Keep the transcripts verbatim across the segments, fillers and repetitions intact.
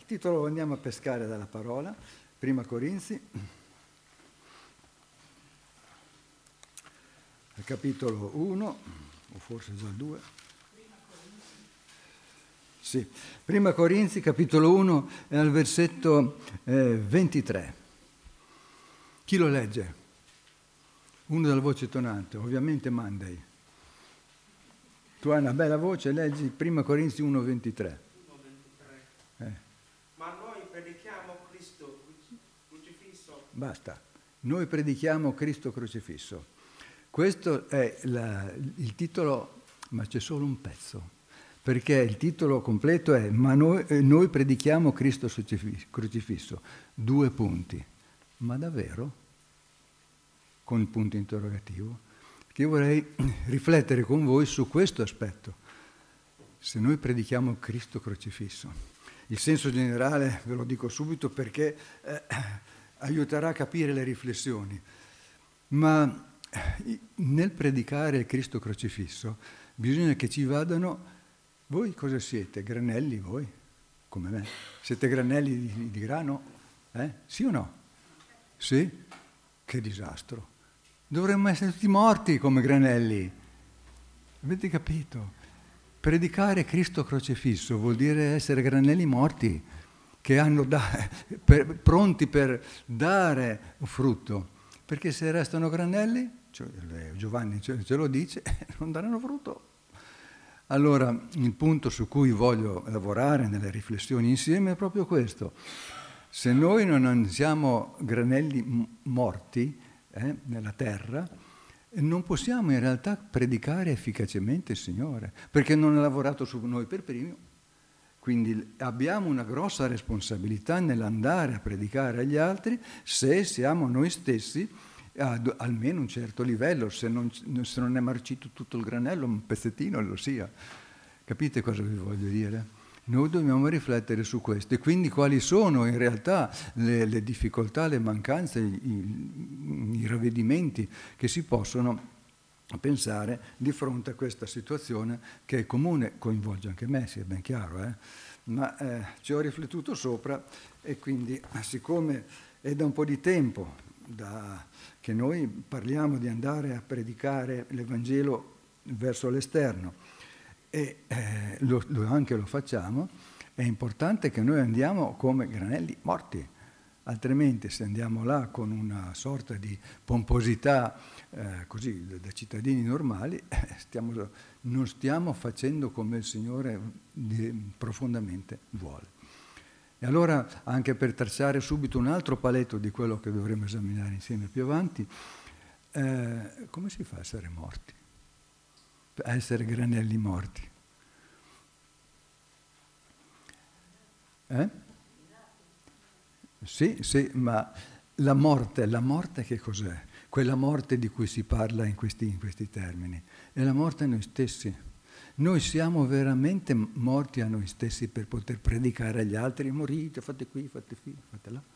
titolo andiamo a pescare dalla parola, Prima Corinzi, capitolo uno, o forse già il due. Sì, Prima Corinzi, capitolo uno, è al versetto eh, ventitré. Chi lo legge? Uno dalla voce tonante, ovviamente Mandei. Tu hai una bella voce, leggi Prima Corinzi uno ventitré. Eh. Ma noi predichiamo Cristo crocifisso. Basta. Noi predichiamo Cristo crocifisso. Questo è la, il titolo, ma c'è solo un pezzo, perché il titolo completo è Ma noi, eh, noi predichiamo Cristo crocifisso. Due punti. Ma davvero? Con il punto interrogativo. Perché io vorrei riflettere con voi su questo aspetto. Se noi predichiamo Cristo crocifisso, il senso generale ve lo dico subito perché eh, aiuterà a capire le riflessioni, ma nel predicare Cristo crocifisso bisogna che ci vadano, voi cosa siete? Granelli voi? Come me? Siete granelli di, di grano? Eh? Sì o no? Sì? Che disastro! Dovremmo essere tutti morti come granelli. Avete capito? Predicare Cristo crocifisso vuol dire essere granelli morti, che hanno da, per, pronti per dare frutto. Perché se restano granelli, cioè Giovanni ce, ce lo dice, non daranno frutto. Allora, il punto su cui voglio lavorare nelle riflessioni insieme è proprio questo. Se noi non siamo granelli morti eh, nella terra, non possiamo in realtà predicare efficacemente il Signore, perché non ha lavorato su noi per primo. Quindi abbiamo una grossa responsabilità nell'andare a predicare agli altri se siamo noi stessi ad almeno un certo livello, se non, se non è marcito tutto il granello, un pezzettino lo sia. Capite cosa vi voglio dire? Noi dobbiamo riflettere su questo e quindi quali sono in realtà le, le difficoltà, le mancanze, i, i ravvedimenti che si possono pensare di fronte a questa situazione che è comune, coinvolge anche me, sia ben chiaro, eh? ma eh, ci ho riflettuto sopra e quindi siccome è da un po' di tempo da, che noi parliamo di andare a predicare l'Evangelo verso l'esterno, e eh, lo, lo, anche lo facciamo, è importante che noi andiamo come granelli morti, altrimenti se andiamo là con una sorta di pomposità eh, così da cittadini normali, eh, stiamo, non stiamo facendo come il Signore di, profondamente vuole. E allora, anche per tracciare subito un altro paletto di quello che dovremo esaminare insieme più avanti, eh, come si fa a essere morti? A essere granelli morti. Eh? Sì, sì, ma la morte, la morte che cos'è? Quella morte di cui si parla in questi, in questi termini. È la morte a noi stessi. Noi siamo veramente morti a noi stessi per poter predicare agli altri, morite, fate qui, fate qui, fate là.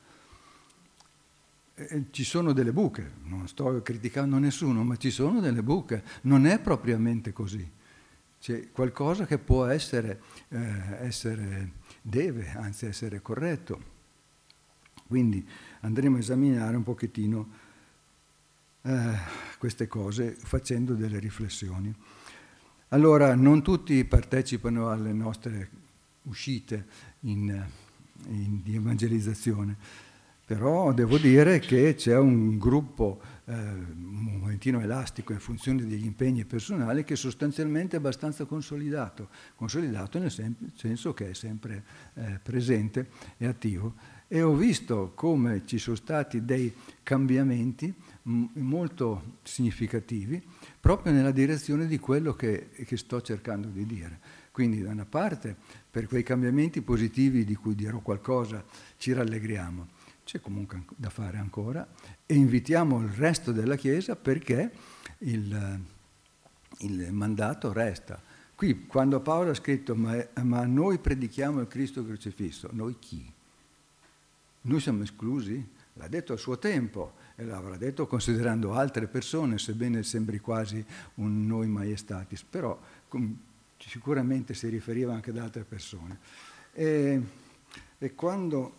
Eh, ci sono delle buche, non sto criticando nessuno, ma ci sono delle buche, non è propriamente così. C'è qualcosa che può essere, eh, essere, deve anzi essere corretto. Quindi andremo a esaminare un pochettino eh, queste cose facendo delle riflessioni. Allora, non tutti partecipano alle nostre uscite in, in, di evangelizzazione, però devo dire che c'è un gruppo eh, un momentino elastico in funzione degli impegni personali che sostanzialmente è abbastanza consolidato, consolidato nel sem- senso che è sempre eh, presente e attivo. E ho visto come ci sono stati dei cambiamenti m- molto significativi proprio nella direzione di quello che, che sto cercando di dire. Quindi da una parte per quei cambiamenti positivi di cui dirò qualcosa ci rallegriamo. C'è comunque da fare ancora e invitiamo il resto della Chiesa perché il, il mandato resta. Qui quando Paolo ha scritto ma, ma noi predichiamo il Cristo crocifisso, noi chi? Noi siamo esclusi? L'ha detto a suo tempo e l'avrà detto considerando altre persone, sebbene sembri quasi un noi maiestatis, però com, sicuramente si riferiva anche ad altre persone. E, E quando,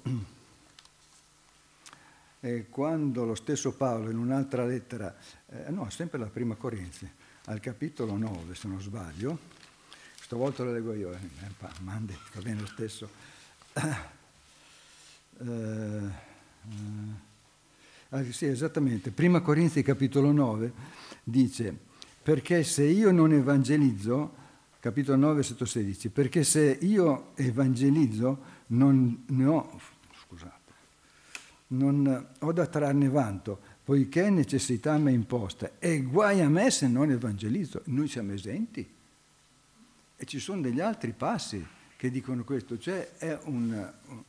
e quando lo stesso Paolo in un'altra lettera, eh, no, sempre la prima Corinzi, al capitolo nove, se non sbaglio, stavolta lo leggo io, eh, mandi, va bene lo stesso. Eh, eh, sì, esattamente, prima Corinzi capitolo nove dice: perché se io non evangelizzo, capitolo nove, versetto sedici, perché se io evangelizzo non ne ho, scusate, non ho da trarne vanto, poiché necessità mi è imposta, e guai a me se non evangelizzo. Noi siamo esenti. E ci sono degli altri passi che dicono questo, cioè è un,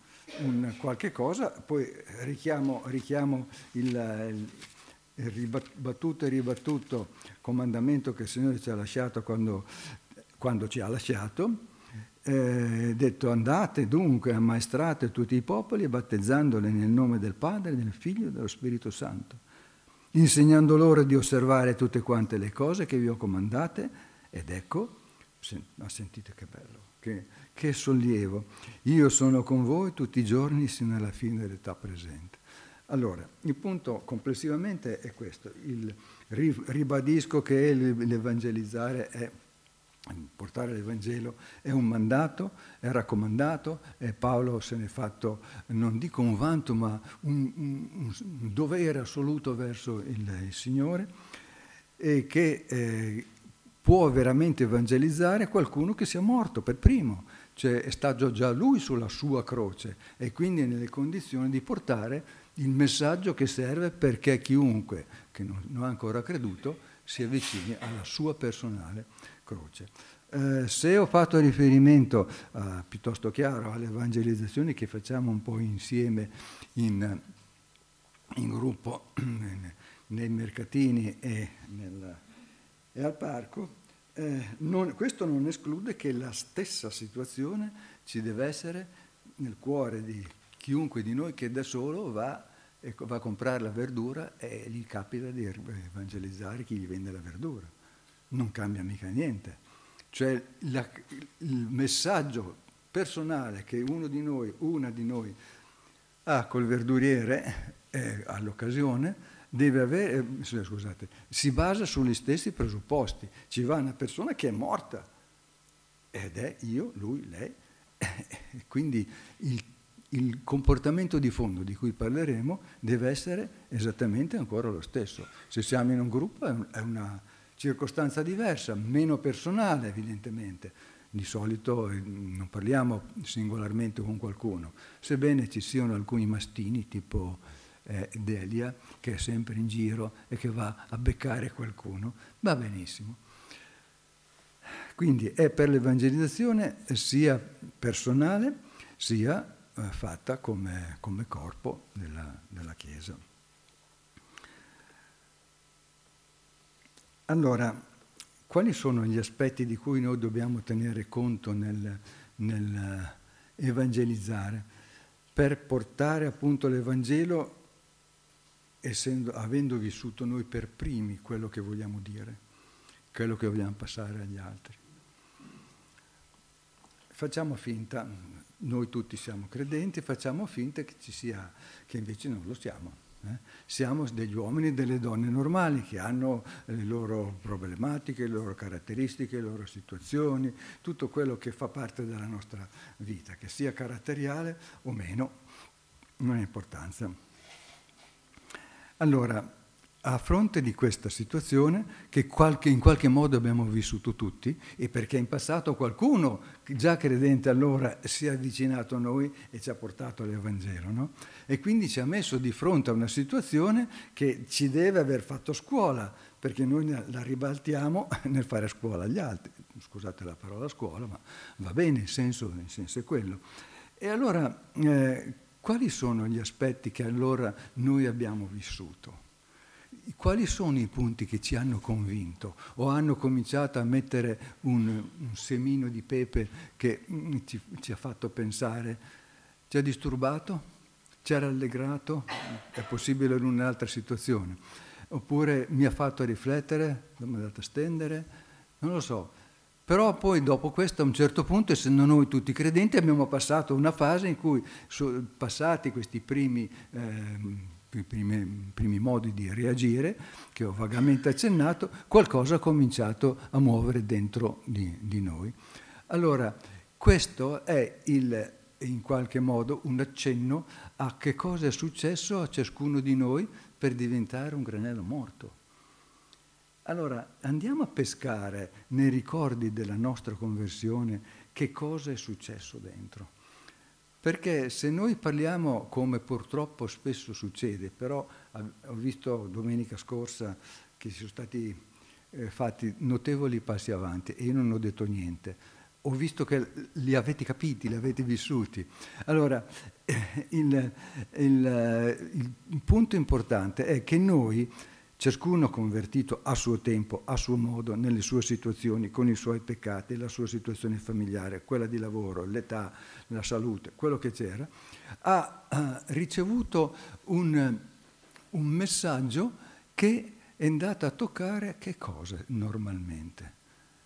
un qualche cosa, poi richiamo, richiamo il, il, il ribattuto e ribattuto comandamento che il Signore ci ha lasciato quando, quando ci ha lasciato, eh, detto: andate dunque, ammaestrate tutti i popoli, battezzandoli nel nome del Padre, del Figlio e dello Spirito Santo, insegnando loro di osservare tutte quante le cose che vi ho comandate, ed ecco, ma sentite che bello, che, che sollievo, io sono con voi tutti i giorni sino alla fine dell'età presente. Allora, il punto complessivamente è questo: il, ribadisco che l'evangelizzare è, portare l'Evangelo è un mandato, è raccomandato, e Paolo se ne è fatto, non dico un vanto, ma un, un, un dovere assoluto verso il, il Signore, e che eh, può veramente evangelizzare qualcuno che sia morto per primo, cioè è stato già lui sulla sua croce e quindi è nelle condizioni di portare il messaggio che serve perché chiunque che non, non ha ancora creduto si avvicini alla sua personale croce. Eh, se ho fatto riferimento eh, piuttosto chiaro alle evangelizzazioni che facciamo un po' insieme in, in gruppo nei mercatini e nel e al parco, eh, non, questo non esclude che la stessa situazione ci deve essere nel cuore di chiunque di noi che da solo va, ecco, va a comprare la verdura e gli capita di evangelizzare chi gli vende la verdura. Non cambia mica niente. Cioè la, il messaggio personale che uno di noi, una di noi ha col verduriere eh, all'occasione, deve avere, eh, scusate, si basa sugli stessi presupposti. Ci va una persona che è morta ed è io, lui, lei. Quindi il, il comportamento di fondo di cui parleremo deve essere esattamente ancora lo stesso. Se siamo in un gruppo è una circostanza diversa, meno personale evidentemente. Di solito non parliamo singolarmente con qualcuno, sebbene ci siano alcuni mastini tipo Eh, Delia, che è sempre in giro e che va a beccare qualcuno, va benissimo. Quindi è per l'evangelizzazione sia personale sia eh, fatta come, come corpo della, della Chiesa. Allora, quali sono gli aspetti di cui noi dobbiamo tenere conto nel, nel evangelizzare per portare appunto l'Evangelo, essendo, avendo vissuto noi per primi quello che vogliamo dire, quello che vogliamo passare agli altri? Facciamo finta, noi tutti siamo credenti, facciamo finta che ci sia, che invece non lo siamo. Eh? Siamo degli uomini e delle donne normali che hanno le loro problematiche, le loro caratteristiche, le loro situazioni, tutto quello che fa parte della nostra vita, che sia caratteriale o meno, non ha importanza. Allora, a fronte di questa situazione, che qualche, in qualche modo abbiamo vissuto tutti, e perché in passato qualcuno, già credente allora, si è avvicinato a noi e ci ha portato all'Evangelo, no? E quindi ci ha messo di fronte a una situazione che ci deve aver fatto scuola, perché noi la ribaltiamo nel fare scuola agli altri. Scusate la parola scuola, ma va bene, il senso, il senso è quello. E allora, eh, quali sono gli aspetti che allora noi abbiamo vissuto? Quali sono i punti che ci hanno convinto o hanno cominciato a mettere un, un semino di pepe che mm, ci, ci ha fatto pensare, ci ha disturbato, ci ha rallegrato, è possibile in un'altra situazione, oppure mi ha fatto riflettere, mi ha dato a stendere, non lo so. Però poi dopo questo, a un certo punto, essendo noi tutti credenti, abbiamo passato una fase in cui, so, passati questi primi, eh, primi, primi modi di reagire, che ho vagamente accennato, qualcosa ha cominciato a muovere dentro di, di noi. Allora, questo è il, in qualche modo un accenno a che cosa è successo a ciascuno di noi per diventare un granello morto. Allora, andiamo a pescare nei ricordi della nostra conversione che cosa è successo dentro. Perché se noi parliamo, come purtroppo spesso succede, però ho visto domenica scorsa che ci sono stati eh, fatti notevoli passi avanti e io non ho detto niente. Ho visto che li avete capiti, li avete vissuti. Allora, il, il, il punto importante è che noi, ciascuno convertito a suo tempo, a suo modo, nelle sue situazioni, con i suoi peccati, la sua situazione familiare, quella di lavoro, l'età, la salute, quello che c'era, ha, ha ricevuto un, un messaggio che è andato a toccare che cosa normalmente?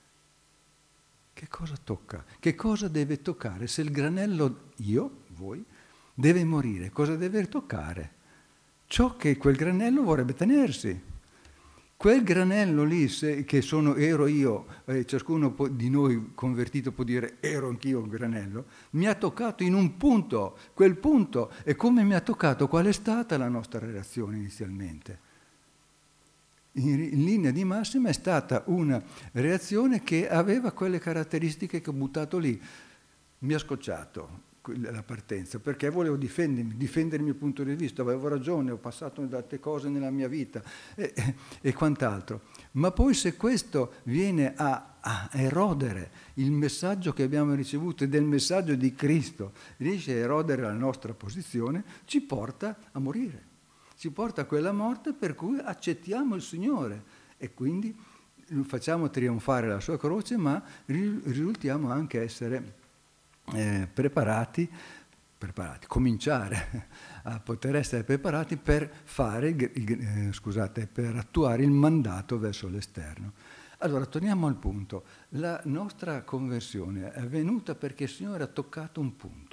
Che cosa tocca? Che cosa deve toccare? Se il granello, io, voi, deve morire, cosa deve toccare? Ciò che quel granello vorrebbe tenersi. Quel granello lì, se, che sono, ero io, eh, ciascuno può, di noi convertito può dire ero anch'io un granello, mi ha toccato in un punto, quel punto, e come mi ha toccato, qual è stata la nostra reazione inizialmente? In, in linea di massima è stata una reazione che aveva quelle caratteristiche che ho buttato lì. Mi ha scocciato la partenza, perché volevo difendermi, difendere il mio punto di vista, avevo ragione, ho passato tante cose nella mia vita e, e, e quant'altro. Ma poi se questo viene a, a erodere il messaggio che abbiamo ricevuto e del messaggio di Cristo, riesce a erodere la nostra posizione, ci porta a morire, ci porta a quella morte per cui accettiamo il Signore e quindi facciamo trionfare la sua croce, ma risultiamo anche essere Eh, preparati, preparati, cominciare a poter essere preparati per fare, eh, scusate, per attuare il mandato verso l'esterno. Allora, torniamo al punto. La nostra conversione è avvenuta perché il Signore ha toccato un punto.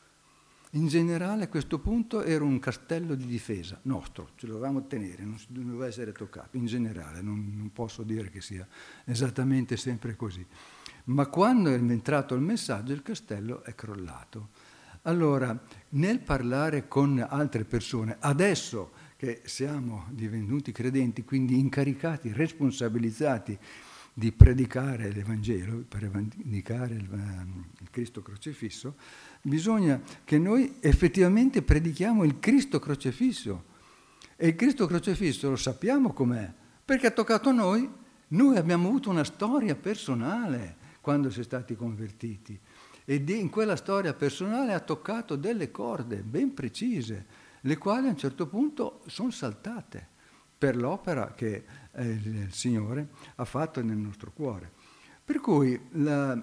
In generale questo punto era un castello di difesa nostro, ce lo dovevamo tenere, non doveva essere toccato, in generale, non, non posso dire che sia esattamente sempre così. Ma quando è entrato il messaggio il castello è crollato. Allora, nel parlare con altre persone, adesso che siamo divenuti credenti, quindi incaricati, responsabilizzati di predicare l'Evangelo, per predicare il, il Cristo crocifisso, bisogna che noi effettivamente predichiamo il Cristo crocifisso. E il Cristo crocifisso lo sappiamo com'è, perché ha toccato noi. Noi abbiamo avuto una storia personale quando si è stati convertiti e in quella storia personale ha toccato delle corde ben precise, le quali a un certo punto sono saltate per l'opera che eh, il Signore ha fatto nel nostro cuore. Per cui la,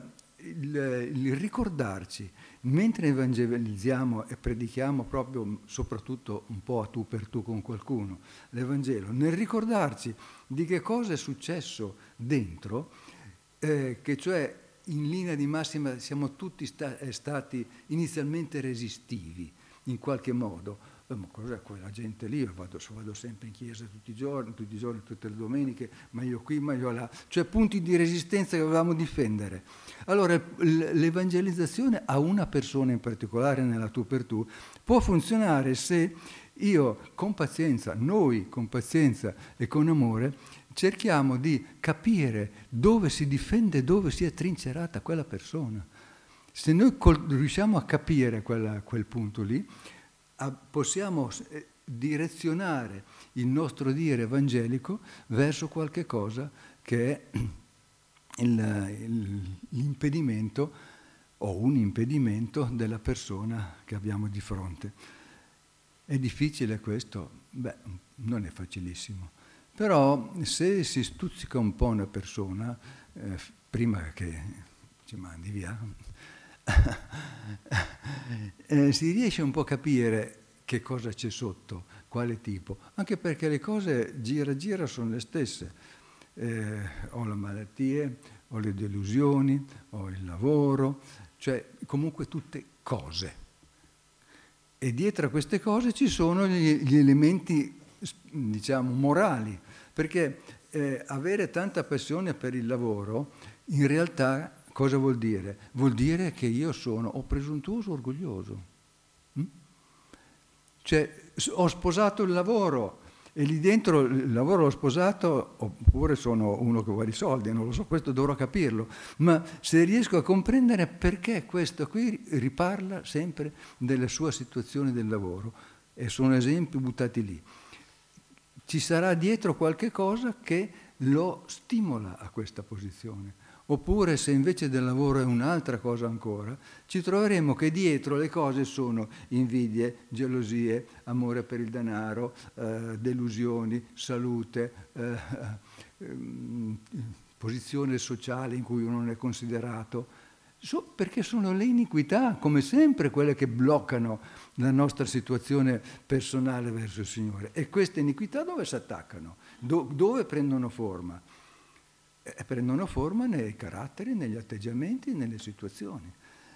il, il ricordarci, mentre evangelizziamo e predichiamo proprio, soprattutto un po' a tu per tu con qualcuno, l'Evangelo, nel ricordarci di che cosa è successo dentro, Eh, che cioè in linea di massima siamo tutti sta- stati inizialmente resistivi in qualche modo. Eh, ma cos'è quella gente lì? Io vado, vado sempre in chiesa tutti i giorni, tutti i giorni, tutte le domeniche, ma io qui, ma io là. Cioè punti di resistenza che dovevamo difendere. Allora l'evangelizzazione a una persona in particolare nella tu per tu può funzionare se io con pazienza, noi con pazienza e con amore cerchiamo di capire dove si difende, dove si è trincerata quella persona. Se noi col- riusciamo a capire quella, quel punto lì, a, possiamo eh, direzionare il nostro dire evangelico verso qualche cosa che è il, il, l'impedimento o un impedimento della persona che abbiamo di fronte. È difficile questo? Beh, non è facilissimo. Però se si stuzzica un po' una persona, eh, prima che ci mandi via, eh, si riesce un po' a capire che cosa c'è sotto, quale tipo, anche perché le cose gira gira sono le stesse. eh, ho le malattie, ho le delusioni, ho il lavoro, cioè comunque tutte cose. E dietro a queste cose ci sono gli, gli elementi, diciamo, morali, perché eh, avere tanta passione per il lavoro, in realtà cosa vuol dire? Vuol dire che io sono o presuntuoso o orgoglioso. Mm? Cioè, ho sposato il lavoro e lì dentro il lavoro l'ho sposato, oppure sono uno che vuole i soldi, non lo so, questo dovrò capirlo, ma se riesco a comprendere perché questo qui riparla sempre della sua situazione del lavoro, e sono esempi buttati lì, ci sarà dietro qualche cosa che lo stimola a questa posizione. Oppure se invece del lavoro è un'altra cosa ancora, ci troveremo che dietro le cose sono invidie, gelosie, amore per il denaro, eh, delusioni, salute, eh, eh, posizione sociale in cui uno non è considerato, so, perché sono le iniquità, come sempre, quelle che bloccano la nostra situazione personale verso il Signore. E queste iniquità dove si attaccano? Do, dove prendono forma? E prendono forma nei caratteri, negli atteggiamenti, nelle situazioni.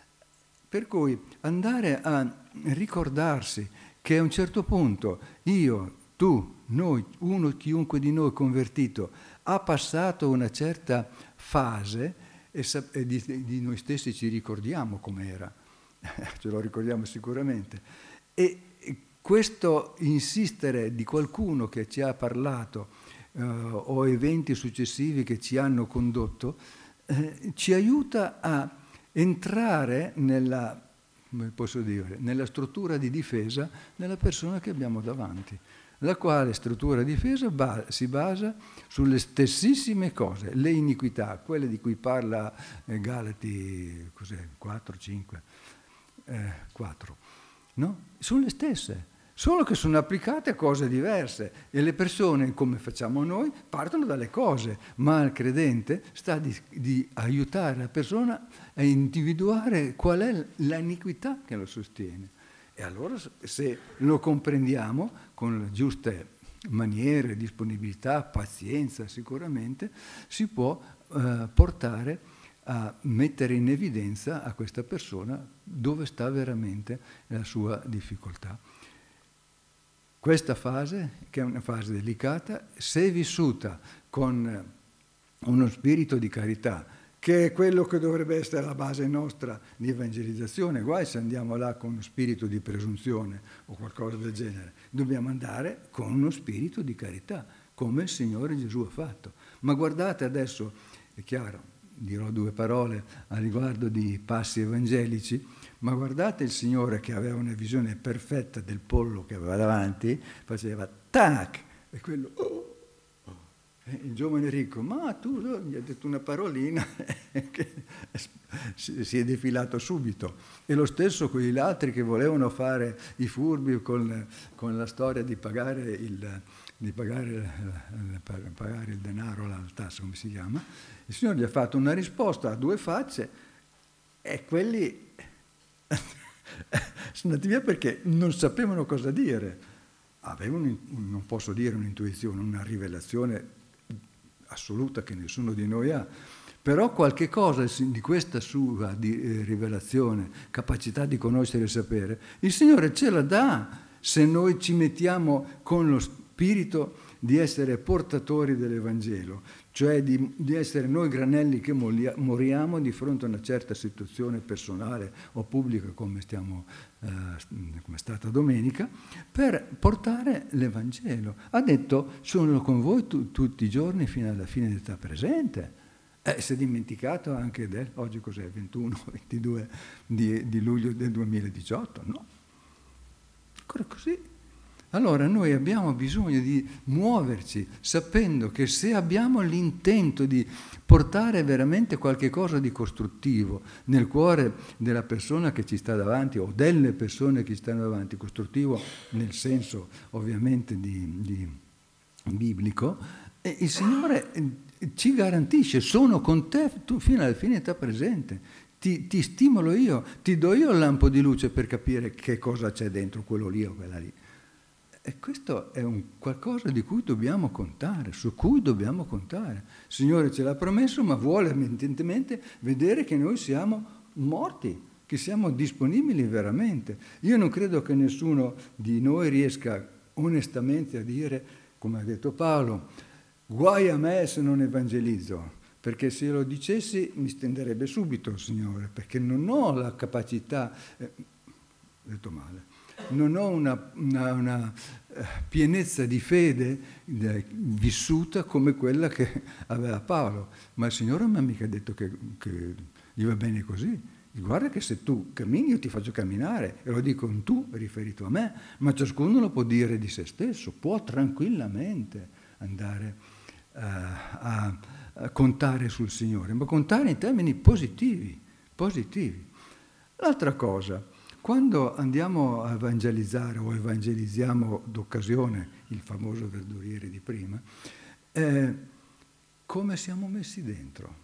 Per cui andare a ricordarsi che a un certo punto io, tu, noi, uno, chiunque di noi convertito ha passato una certa fase e, sa- e di, di noi stessi ci ricordiamo com'era, ce lo ricordiamo sicuramente. E questo insistere di qualcuno che ci ha parlato Uh, o eventi successivi che ci hanno condotto, eh, ci aiuta a entrare nella, come posso dire, nella struttura di difesa della persona che abbiamo davanti, la quale struttura di difesa ba- si basa sulle stessissime cose, le iniquità, quelle di cui parla eh, Galati cos'è, quattro, cinque, eh, quattro, no? Sono le stesse. Solo che sono applicate a cose diverse e le persone, come facciamo noi, partono dalle cose, ma al credente sta di, di aiutare la persona a individuare qual è l'iniquità che lo sostiene. E allora se lo comprendiamo con le giuste maniere, disponibilità, pazienza sicuramente, si può eh, portare a mettere in evidenza a questa persona dove sta veramente la sua difficoltà. Questa fase, che è una fase delicata, se vissuta con uno spirito di carità, che è quello che dovrebbe essere la base nostra di evangelizzazione, guai se andiamo là con uno spirito di presunzione o qualcosa del genere, dobbiamo andare con uno spirito di carità, come il Signore Gesù ha fatto. Ma guardate adesso, è chiaro, dirò due parole a riguardo di passi evangelici, ma guardate il Signore che aveva una visione perfetta del pollo che aveva davanti, faceva tac, e quello, oh, oh. E il giovane ricco, ma tu no, gli ha detto una parolina che si è defilato subito. E lo stesso con gli altri che volevano fare i furbi con, con la storia di pagare il, di pagare, pagare il denaro, la tassa, come si chiama. Il Signore gli ha fatto una risposta a due facce e quelli sono andati via perché non sapevano cosa dire. Avevano, non posso dire un'intuizione, una rivelazione assoluta che nessuno di noi ha, però qualche cosa di questa sua di, eh, rivelazione, capacità di conoscere e sapere, il Signore ce la dà se noi ci mettiamo con lo spirito di essere portatori dell'Evangelo, cioè di, di essere noi granelli che moriamo di fronte a una certa situazione personale o pubblica come, stiamo, eh, come è stata domenica, per portare l'Evangelo. Ha detto, sono con voi tu, tutti i giorni fino alla fine dell'età presente. Eh, si è dimenticato anche del, oggi cos'è, ventuno ventidue di, di luglio del duemiladiciotto, no? Ancora così. Allora noi abbiamo bisogno di muoverci sapendo che se abbiamo l'intento di portare veramente qualche cosa di costruttivo nel cuore della persona che ci sta davanti o delle persone che ci stanno davanti, costruttivo nel senso ovviamente di, di biblico, e il Signore ci garantisce, sono con te tu fino alla fine dell'età presente, ti, ti stimolo io, ti do io il lampo di luce per capire che cosa c'è dentro quello lì o quella lì. E questo è un qualcosa di cui dobbiamo contare, su cui dobbiamo contare. Il Signore ce l'ha promesso, ma vuole evidentemente vedere che noi siamo morti, che siamo disponibili veramente. Io non credo che nessuno di noi riesca onestamente a dire, come ha detto Paolo, guai a me se non evangelizzo, perché se lo dicessi mi stenderebbe subito il Signore, perché non ho la capacità, eh, ho detto male, non ho una, una, una uh, pienezza di fede eh, vissuta come quella che aveva Paolo, ma il Signore non mi ha mica detto che, che gli va bene così. Guarda che se tu cammini io ti faccio camminare, e lo dico in tu riferito a me, ma ciascuno lo può dire di se stesso, può tranquillamente andare uh, a, a contare sul Signore, ma contare in termini positivi, positivi. L'altra cosa, quando andiamo a evangelizzare o evangelizziamo d'occasione, il famoso verduriere di prima, eh, come siamo messi dentro?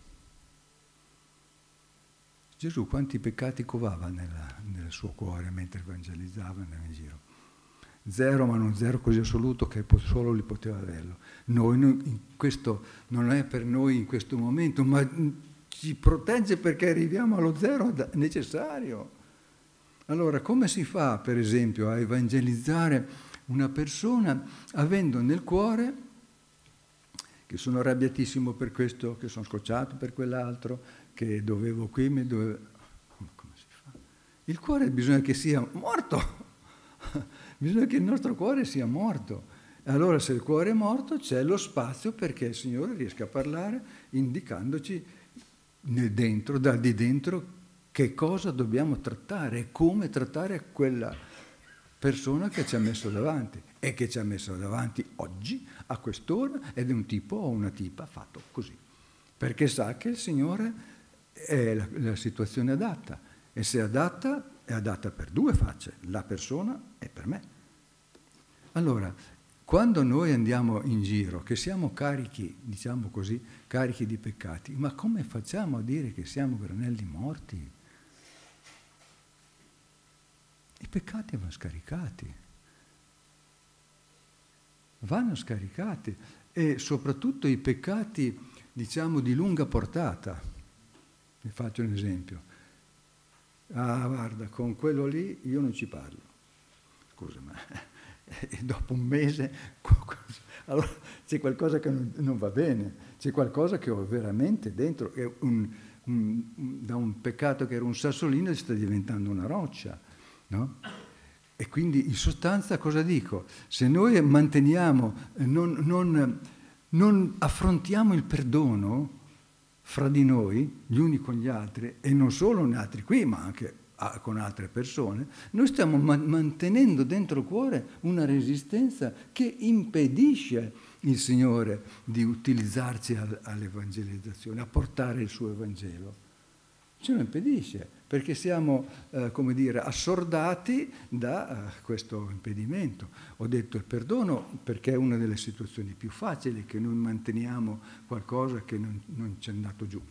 Gesù quanti peccati covava nella, nel suo cuore mentre evangelizzava, andava in giro? Zero, ma non zero così assoluto che solo lui poteva averlo. Noi, in questo non è per noi in questo momento, ma ci protegge perché arriviamo allo zero necessario. Allora, come si fa, per esempio, a evangelizzare una persona avendo nel cuore che sono arrabbiatissimo per questo, che sono scocciato per quell'altro, che dovevo qui, mi dovevo... Come si fa? Il cuore bisogna che sia morto, bisogna che il nostro cuore sia morto. Allora se il cuore è morto c'è lo spazio perché il Signore riesca a parlare indicandoci dentro, da di dentro, che cosa dobbiamo trattare e come trattare quella persona che ci ha messo davanti e che ci ha messo davanti oggi, a quest'ora, ed è un tipo o una tipa fatto così, perché sa che il Signore è la, la situazione adatta, e se è adatta, è adatta per due facce, la persona e per me. Allora, quando noi andiamo in giro, che siamo carichi, diciamo così, carichi di peccati, ma come facciamo a dire che siamo granelli morti? I peccati vanno scaricati, vanno scaricati, e soprattutto i peccati, diciamo, di lunga portata. Vi faccio un esempio. Ah, guarda, con quello lì io non ci parlo. Scusa, ma e dopo un mese allora c'è qualcosa che non, non va bene, c'è qualcosa che ho veramente dentro, è un, un, da un peccato che era un sassolino sta diventando una roccia, no? E quindi in sostanza cosa dico? Se noi manteniamo, non, non, non affrontiamo il perdono fra di noi, gli uni con gli altri, e non solo con altri qui, ma anche con altre persone, noi stiamo man- mantenendo dentro il cuore una resistenza che impedisce il Signore di utilizzarci al- all'evangelizzazione, a portare il suo Evangelo. Ce lo impedisce, perché siamo, eh, come dire, assordati da uh, questo impedimento. Ho detto il perdono perché è una delle situazioni più facili, che noi manteniamo qualcosa che non, non ci è andato giù.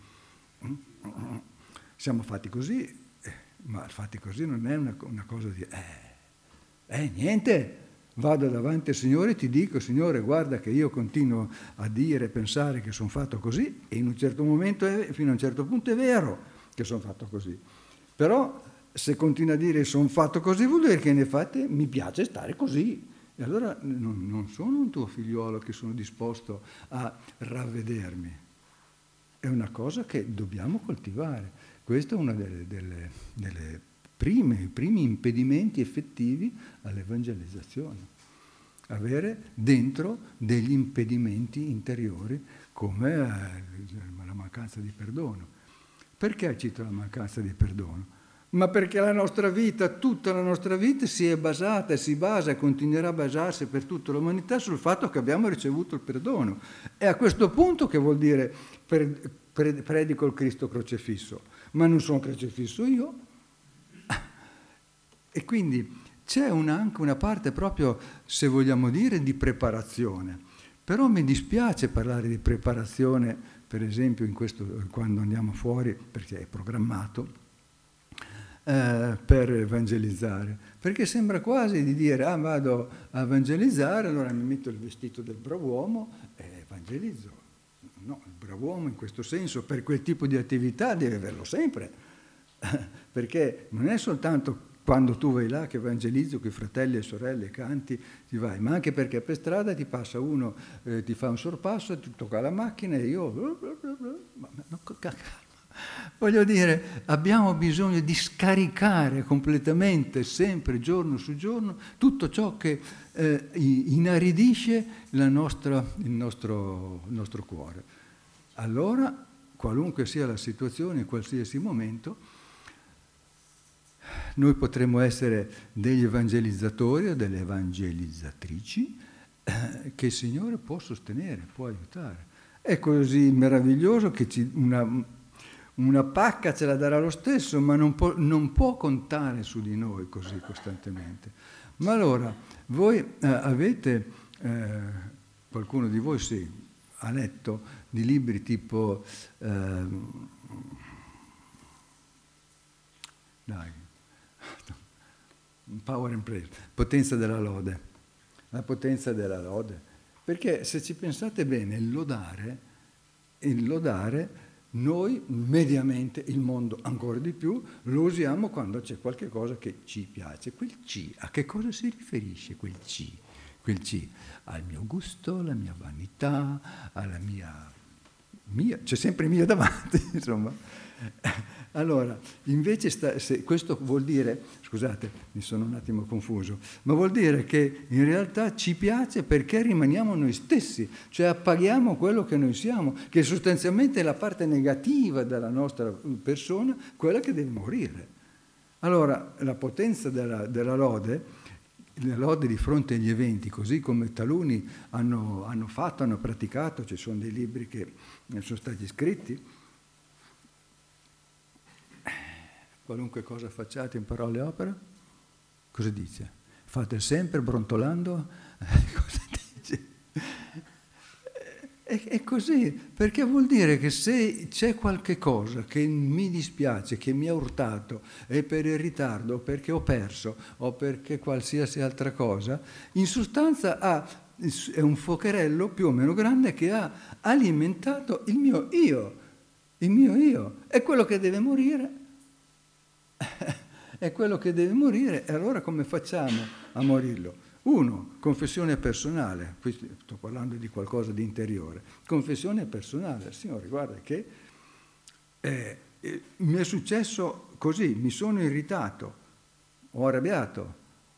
Siamo fatti così, eh, ma fatti così non è una, una cosa di... Eh, eh, niente, vado davanti al Signore e ti dico, Signore, guarda che io continuo a dire e pensare che sono fatto così, e in un certo momento, è, fino a un certo punto è vero che sono fatto così. Però se continua a dire sono fatto così, vuol dire che in effetti mi piace stare così. E allora non, non sono un tuo figliuolo che sono disposto a ravvedermi. È una cosa che dobbiamo coltivare. Questo è uno delle, delle, delle prime, primi impedimenti effettivi all'evangelizzazione. Avere dentro degli impedimenti interiori come la mancanza di perdono. Perché cito la mancanza di perdono? Ma perché la nostra vita, tutta la nostra vita si è basata e si basa e continuerà a basarsi per tutta l'umanità sul fatto che abbiamo ricevuto il perdono. E a questo punto che vuol dire pre, pre, predico il Cristo crocefisso, ma non sono crocefisso io. E quindi c'è una, anche una parte proprio, se vogliamo dire, di preparazione. Però mi dispiace parlare di preparazione, per esempio, in questo, quando andiamo fuori, perché è programmato, eh, per evangelizzare, perché sembra quasi di dire, ah, vado a evangelizzare, allora mi metto il vestito del brav'uomo e evangelizzo. No, il brav'uomo in questo senso, per quel tipo di attività, deve averlo sempre, perché non è soltanto quando tu vai là che evangelizzi con i fratelli e sorelle, canti, ti vai, ma anche perché per strada ti passa uno, eh, ti fa un sorpasso, ti tocca la macchina e io... Ma, ma, voglio dire, abbiamo bisogno di scaricare completamente, sempre, giorno su giorno, tutto ciò che eh, inaridisce la nostra, il, nostro, il nostro cuore. Allora, qualunque sia la situazione, in qualsiasi momento, noi potremmo essere degli evangelizzatori o delle evangelizzatrici eh, che il Signore può sostenere, può aiutare. È così meraviglioso che ci, una, una pacca ce la darà lo stesso, ma non può, non può contare su di noi così costantemente. Ma allora, voi eh, avete, eh, qualcuno di voi sì, ha letto di libri tipo... Eh, dai, Power and Praise, potenza della lode, la potenza della lode, perché se ci pensate bene, il lodare, il lodare, noi mediamente, il mondo ancora di più, lo usiamo quando c'è qualche cosa che ci piace. Quel C, a che cosa si riferisce quel C? Quel C, al mio gusto, alla mia vanità, alla mia, mia c'è sempre mia davanti, insomma. Allora, invece sta, se, questo vuol dire, scusate, mi sono un attimo confuso, ma vuol dire che in realtà ci piace perché rimaniamo noi stessi, cioè appaghiamo quello che noi siamo, che sostanzialmente è la parte negativa della nostra persona, quella che deve morire. Allora, la potenza della, della lode, la lode di fronte agli eventi, così come taluni hanno, hanno fatto, hanno praticato, ci sono dei libri che sono stati scritti, qualunque cosa facciate in parole e opera, cosa dice? Fate sempre brontolando, cosa dice? È, è così, perché vuol dire che se c'è qualche cosa che mi dispiace, che mi ha urtato, è per il ritardo, o perché ho perso, o perché qualsiasi altra cosa, in sostanza ha, è un fuocherello più o meno grande che ha alimentato il mio io, il mio io, è quello che deve morire. È quello che deve morire, e allora come facciamo a morirlo? Uno, confessione personale, qui sto parlando di qualcosa di interiore, confessione personale, Signore, guarda che eh, eh, mi è successo così, mi sono irritato, ho arrabbiato,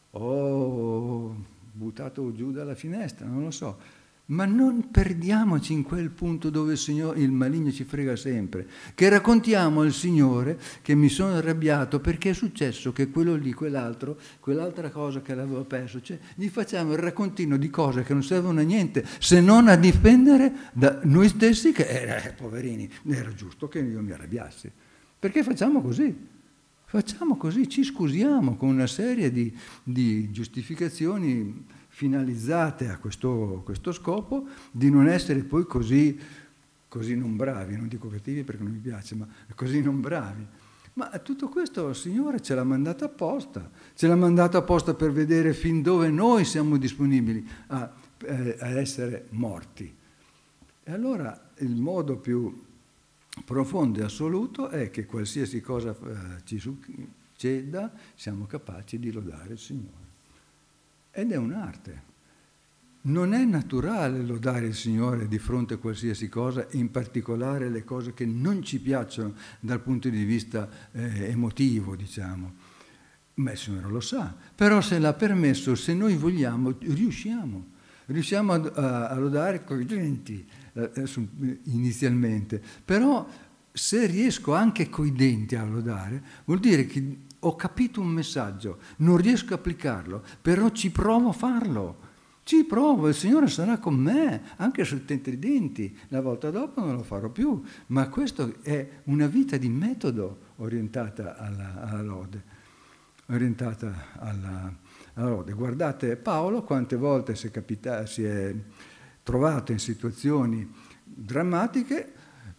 ho buttato giù dalla finestra, non lo so. Ma non perdiamoci in quel punto dove il, Signore, il maligno ci frega sempre, che raccontiamo al Signore che mi sono arrabbiato perché è successo che quello lì, quell'altro, quell'altra cosa che l'avevo perso, cioè gli facciamo il raccontino di cose che non servono a niente se non a difendere da noi stessi che, eh, poverini, era giusto che io mi arrabbiassi. Perché facciamo così? Facciamo così, ci scusiamo con una serie di, di giustificazioni finalizzate a questo, questo scopo, di non essere poi così, così non bravi, non dico cattivi perché non mi piace, ma così non bravi. Ma tutto questo il Signore ce l'ha mandato apposta, ce l'ha mandato apposta per vedere fin dove noi siamo disponibili a, eh, a essere morti. E allora il modo più profondo e assoluto è che qualsiasi cosa eh, ci succeda, siamo capaci di lodare il Signore. Ed è un'arte. Non è naturale lodare il Signore di fronte a qualsiasi cosa, in particolare le cose che non ci piacciono dal punto di vista eh, emotivo, diciamo. Ma il Signore lo sa. Però se l'ha permesso, se noi vogliamo, riusciamo. Riusciamo a, a, a lodare con i denti, eh, inizialmente. Però se riesco anche coi denti a lodare, vuol dire che ho capito un messaggio, non riesco a applicarlo, però ci provo a farlo, ci provo, il Signore sarà con me, anche sul denti denti, la volta dopo non lo farò più, ma questa è una vita di metodo orientata alla, alla lode, orientata alla, alla lode. Guardate Paolo quante volte si è, capita, si è trovato in situazioni drammatiche,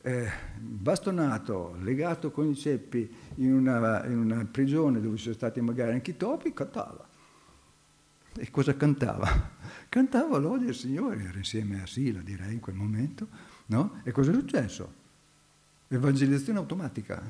eh, bastonato, legato con i ceppi in una, in una prigione dove ci sono stati magari anche i topi, cantava. E cosa cantava? Cantava lode al Signore, era insieme a Sila, direi, in quel momento, no? E cosa è successo? Evangelizzazione automatica.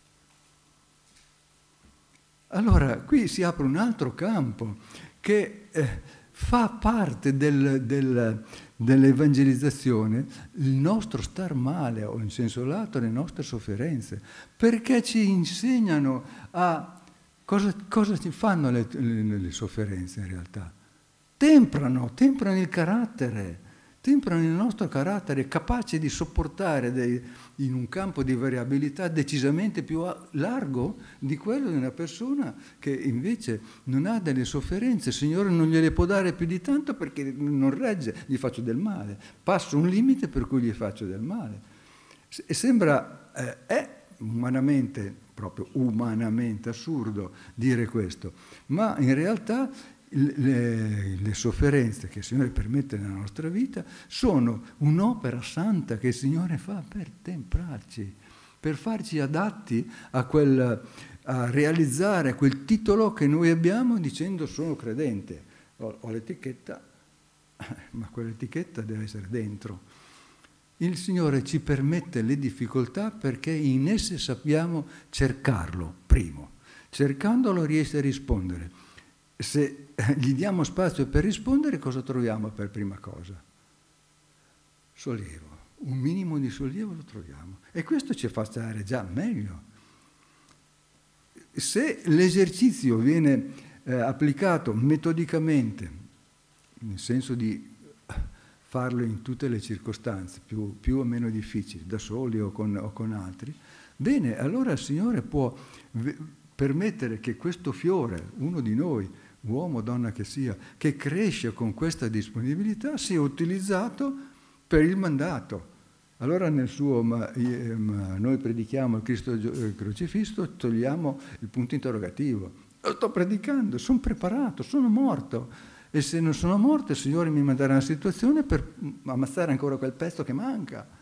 Allora, qui si apre un altro campo che eh, fa parte del, del, dell'evangelizzazione, il nostro star male, o in senso lato le nostre sofferenze, perché ci insegnano a cosa, cosa ci fanno le, le, le sofferenze in realtà. Temprano, temprano il carattere, temprano il nostro carattere, capace di sopportare dei, in un campo di variabilità decisamente più largo di quello di una persona che invece non ha delle sofferenze. Il Signore non gliele può dare più di tanto perché non regge, gli faccio del male. Passo un limite per cui gli faccio del male. E sembra, eh, è umanamente, proprio umanamente assurdo dire questo, ma in realtà Le, le sofferenze che il Signore permette nella nostra vita sono un'opera santa che il Signore fa per temprarci, per farci adatti a, quel, a realizzare quel titolo che noi abbiamo dicendo sono credente. Ho, ho l'etichetta, ma quell'etichetta deve essere dentro. Il Signore ci permette le difficoltà perché in esse sappiamo cercarlo primo. Cercandolo riesce a rispondere. Se gli diamo spazio per rispondere, cosa troviamo per prima cosa? Sollievo, un minimo di sollievo lo troviamo. E questo ci fa stare già meglio. Se l'esercizio viene eh, applicato metodicamente, nel senso di farlo in tutte le circostanze, più, più o meno difficili, da soli o con, o con altri, bene, allora il Signore può v- permettere che questo fiore, uno di noi, uomo o donna che sia, che cresce con questa disponibilità, sia utilizzato per il mandato. Allora nel suo ma, eh, ma noi predichiamo il Cristo eh, crocifisso, togliamo il punto interrogativo. Lo sto predicando, sono preparato, sono morto. E se non sono morto, il Signore mi manderà una situazione per ammazzare ancora quel pezzo che manca.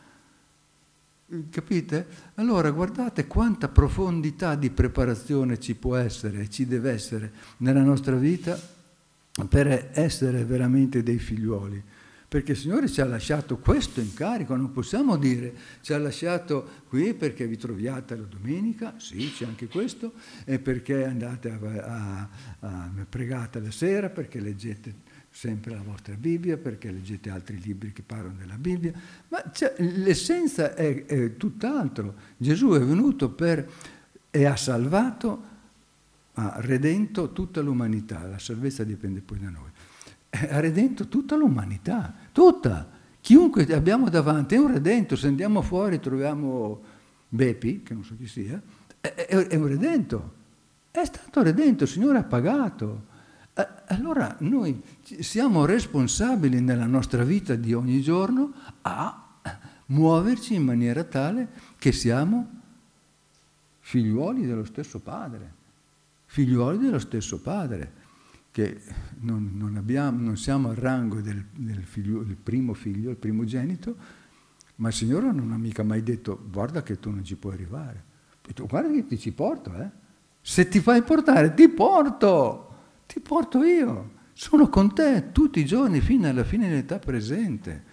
Capite? Allora guardate quanta profondità di preparazione ci può essere e ci deve essere nella nostra vita per essere veramente dei figliuoli. Perché il Signore ci ha lasciato questo incarico, non possiamo dire ci ha lasciato qui perché vi troviate la domenica, sì c'è anche questo, e perché andate a, a, a pregate la sera, perché leggete sempre la vostra Bibbia, perché leggete altri libri che parlano della Bibbia, ma l'essenza è, è tutt'altro. Gesù è venuto per e ha salvato, ha redento tutta l'umanità, la salvezza dipende poi da noi, ha redento tutta l'umanità, tutta, chiunque abbiamo davanti è un redento. Se andiamo fuori troviamo Bepi, che non so chi sia, è, è, è un redento, è stato redento, il Signore ha pagato. Allora noi siamo responsabili nella nostra vita di ogni giorno a muoverci in maniera tale che siamo figliuoli dello stesso Padre, figliuoli dello stesso Padre, che non, non, abbiamo, non siamo al rango del, del, figlio, del primo figlio, il primogenito, ma il Signore non ha mica mai detto guarda che tu non ci puoi arrivare. E tu, guarda che ti ci porto, eh. Se ti fai portare ti porto. Ti porto io, sono con te tutti i giorni fino alla fine dell'età presente.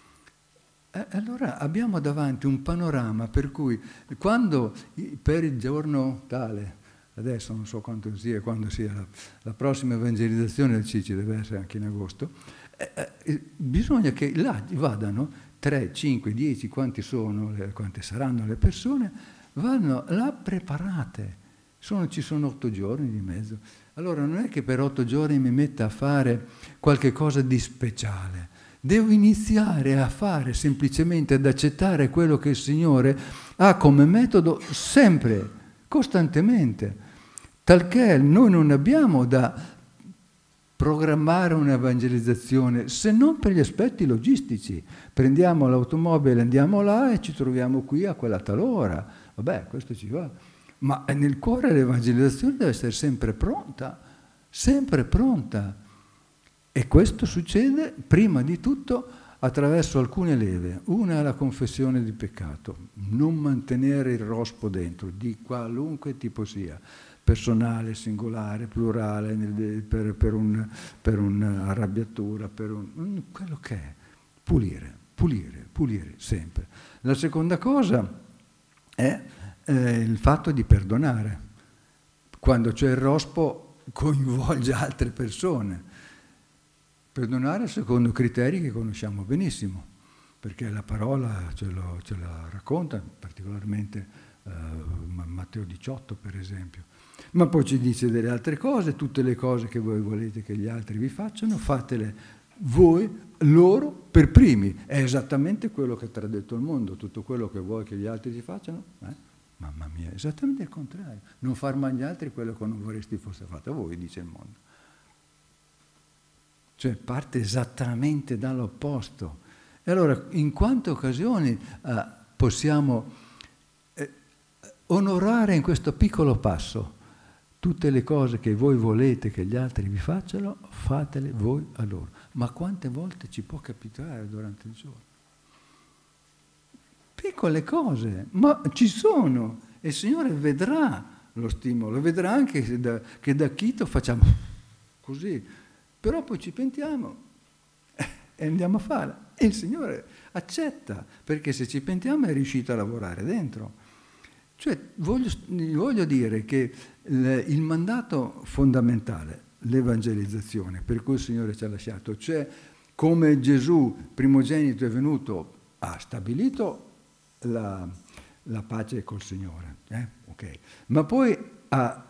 E allora abbiamo davanti un panorama per cui quando per il giorno tale, adesso non so quanto sia, quando sia la, la prossima evangelizzazione del C I C I, deve essere anche in agosto, eh, eh, bisogna che là vadano tre, cinque, dieci, quanti sono, le, quante saranno le persone, vanno là preparate. Sono, ci sono otto giorni di mezzo. Allora non è che per otto giorni mi metta a fare qualche cosa di speciale. Devo iniziare a fare semplicemente, ad accettare quello che il Signore ha come metodo sempre, costantemente. Talché noi non abbiamo da programmare un'evangelizzazione se non per gli aspetti logistici. Prendiamo l'automobile, andiamo là e ci troviamo qui a quella tal ora. Vabbè, questo ci va. Ma nel cuore l'evangelizzazione deve essere sempre pronta, sempre pronta. E questo succede prima di tutto attraverso alcune leve. Una è la confessione di peccato, non mantenere il rospo dentro, di qualunque tipo sia, personale, singolare, plurale, nel, per, per, un, per un'arrabbiatura, per un, quello che è, pulire, pulire, pulire sempre. La seconda cosa è eh, il fatto di perdonare. Quando c'è il rospo coinvolge altre persone. Perdonare secondo criteri che conosciamo benissimo, perché la parola ce, lo, ce la racconta, particolarmente eh, Matteo diciotto per esempio. Ma poi ci dice delle altre cose, tutte le cose che voi volete che gli altri vi facciano, fatele voi, loro, per primi. È esattamente quello che ha tradetto il mondo, tutto quello che vuoi che gli altri ti facciano, eh? Mamma mia, esattamente il contrario. Non far mai agli altri quello che non vorresti fosse fatto a voi, dice il mondo. Cioè parte esattamente dall'opposto. E allora in quante occasioni eh, possiamo eh, onorare in questo piccolo passo tutte le cose che voi volete che gli altri vi facciano, fatele voi a loro. Ma quante volte ci può capitare durante il giorno? Piccole cose, ma ci sono, e il Signore vedrà lo stimolo, vedrà anche che da, che da Chito facciamo così. Però poi ci pentiamo e andiamo a fare. E il Signore accetta, perché se ci pentiamo è riuscito a lavorare dentro. Cioè, voglio, voglio dire che il, il mandato fondamentale, l'evangelizzazione, per cui il Signore ci ha lasciato, cioè come Gesù, primogenito, è venuto, ha stabilito la, la pace col Signore, eh? Okay. Ma poi ha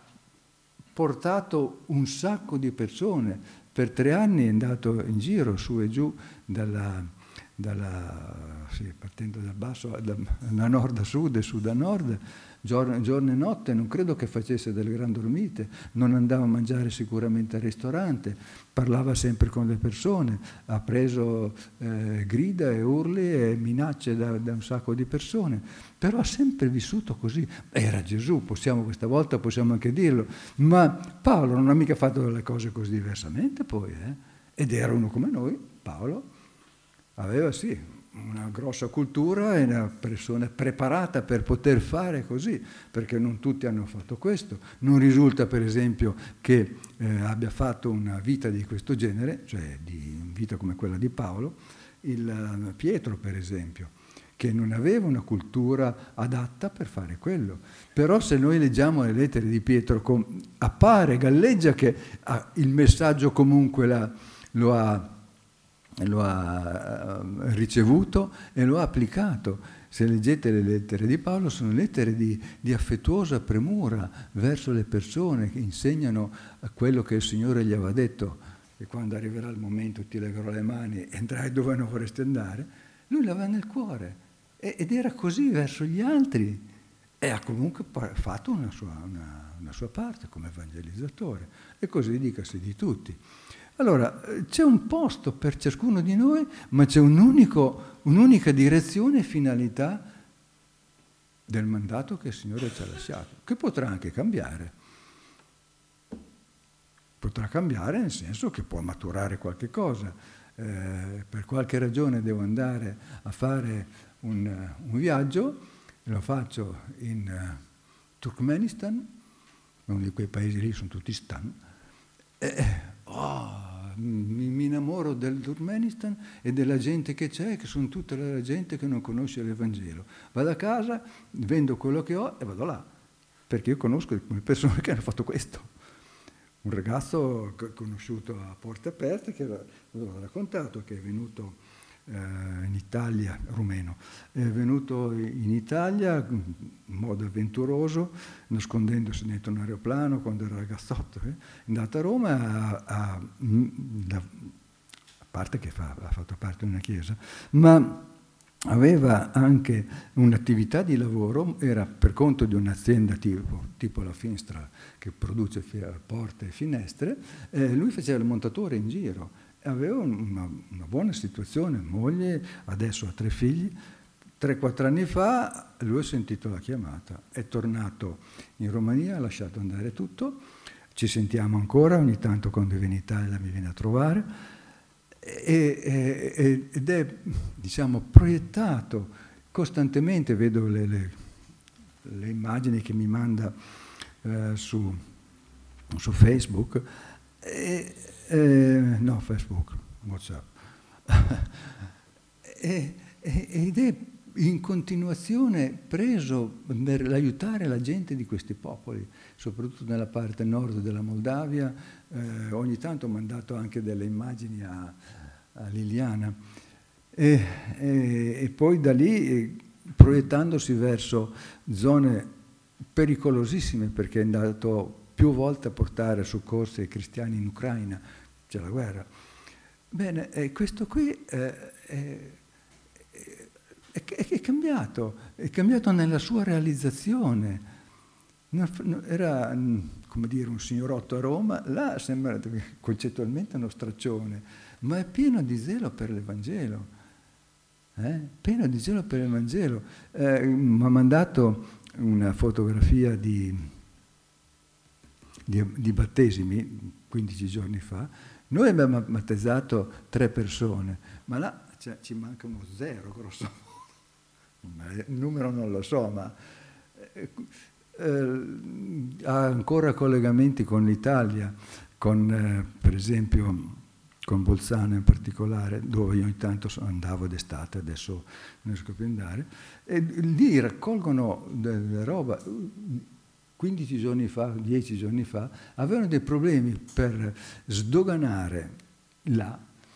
portato un sacco di persone. Per tre anni è andato in giro, su e giù, dalla, dalla, sì, partendo dal basso, da, da nord a sud e sud a nord, giorno, giorno e notte, non credo che facesse delle gran dormite, non andava a mangiare sicuramente al ristorante, parlava sempre con le persone, ha preso eh, grida e urli e minacce da, da un sacco di persone, però ha sempre vissuto così. Era Gesù, possiamo, questa volta possiamo anche dirlo, ma Paolo non ha mica fatto le cose così diversamente poi, eh? Ed era uno come noi. Paolo aveva sì una grossa cultura e una persona preparata per poter fare così, perché non tutti hanno fatto questo. Non risulta per esempio che eh, abbia fatto una vita di questo genere, cioè di vita come quella di Paolo, il Pietro per esempio, che non aveva una cultura adatta per fare quello. Però se noi leggiamo le lettere di Pietro, com- appare, galleggia che ah, il messaggio comunque la, lo ha lo ha ricevuto e lo ha applicato. Se leggete le lettere di Paolo, sono lettere di, di affettuosa premura verso le persone che insegnano quello che il Signore gli aveva detto, e quando arriverà il momento ti legherò le mani e andrai dove non vorresti andare. Lui l'aveva nel cuore ed era così verso gli altri e ha comunque fatto una sua, una, una sua parte come evangelizzatore, e così dicasi di tutti. Allora, c'è un posto per ciascuno di noi, ma c'è un unico, un'unica direzione e finalità del mandato che il Signore ci ha lasciato, che potrà anche cambiare. Potrà cambiare nel senso che può maturare qualche cosa. Eh, per qualche ragione devo andare a fare un, un viaggio, lo faccio in uh, Turkmenistan, uno di quei paesi lì sono tutti stan, eh, oh, mi, mi innamoro del Turkmenistan e della gente che c'è, che sono tutta la gente che non conosce l'Evangelo. Vado a casa, vendo quello che ho e vado là, perché io conosco le persone che hanno fatto questo. Un ragazzo conosciuto a Porte Aperte, che l'ho raccontato, che è venuto eh, in Italia, rumeno, è venuto in Italia in modo avventuroso, nascondendosi dentro un aeroplano quando era ragazzotto, eh, è andato a Roma, a, a, a parte che fa, ha fatto parte di una chiesa, ma aveva anche un'attività di lavoro, era per conto di un'azienda tipo, tipo la Finstra, che produce porte e finestre, eh, lui faceva il montatore in giro, aveva una, una buona situazione, moglie, adesso ha tre figli. tre quattro anni fa lui ha sentito la chiamata, è tornato in Romania, ha lasciato andare tutto, ci sentiamo ancora, ogni tanto quando viene in Italia mi viene a trovare, e, e, ed è, diciamo, proiettato costantemente. Vedo le, le, le immagini che mi manda eh, su, su Facebook, e, e, no, Facebook, WhatsApp, e, e, ed è in continuazione preso per aiutare la gente di questi popoli, soprattutto nella parte nord della Moldavia. Eh, ogni tanto ho mandato anche delle immagini a, a Liliana, e, e, e poi da lì eh, proiettandosi verso zone pericolosissime, perché è andato più volte a portare soccorsi ai cristiani in Ucraina, c'è la guerra. Bene, eh, questo qui eh, è, è, è cambiato, è cambiato nella sua realizzazione. Era, come dire, un signorotto a Roma, là sembra concettualmente uno straccione, ma è pieno di zelo per l'Evangelo, eh? pieno di zelo per l'Evangelo. Eh, mi ha mandato una fotografia di, di, di battesimi quindici giorni fa. Noi abbiamo battezzato tre persone, ma là cioè, ci manca uno zero, grosso modo. Il numero non lo so, ma eh, eh, ha ancora collegamenti con l'Italia, con eh, per esempio con Bolzano in particolare, dove io ogni tanto andavo d'estate, adesso non riesco più ad andare, e lì raccolgono della roba. quindici giorni fa, dieci giorni fa, avevano dei problemi per sdoganare là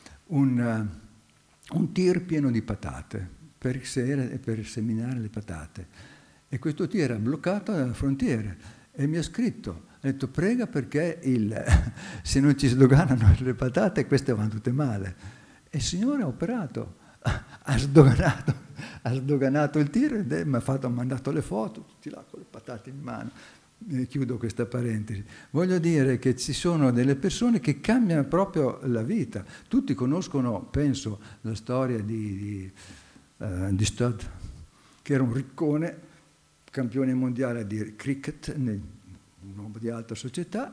un, un tir pieno di patate, per, per seminare le patate. E questo tir era bloccato alla frontiera e mi ha scritto, ha detto prega perché il, se non ci sdoganano le patate queste vanno tutte male. E il Signore ha operato, ha sdoganato, ha sdoganato il tir e mi ha fatto, ha mandato le foto, tutti là con le patate in mano. E chiudo questa parentesi. Voglio dire che ci sono delle persone che cambiano proprio la vita. Tutti conoscono, penso, la storia di, di, uh, di Stud, che era un riccone, campione mondiale di cricket, un uomo di alta società,